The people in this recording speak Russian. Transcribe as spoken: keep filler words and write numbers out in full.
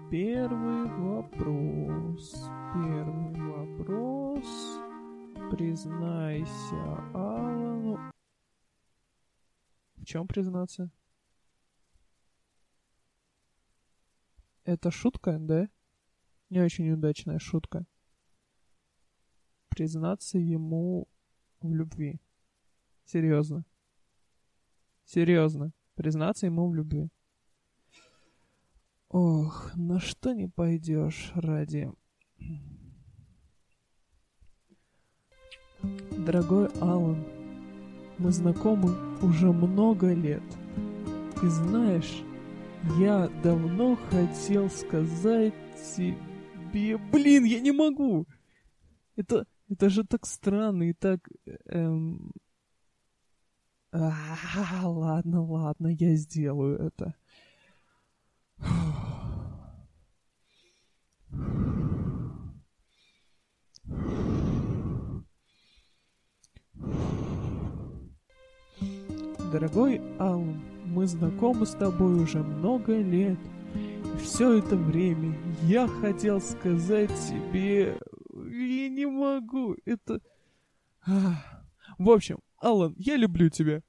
Первый вопрос. Первый вопрос. Признайся Алану. В чем признаться? Это шутка, да? Не очень удачная шутка. Признаться ему в любви. Серьезно. Серьезно. Признаться ему в любви. Ох, на что не пойдешь ради... Дорогой Алан, мы знакомы уже много лет. И знаешь, я давно хотел сказать тебе... Блин, я не могу! Это, это же так странно и так... Эм... А, ладно, ладно, я сделаю это. Дорогой Алан, мы знакомы с тобой уже много лет. И все это время я хотел сказать тебе... Я не могу, это... В общем, Алан, я люблю тебя.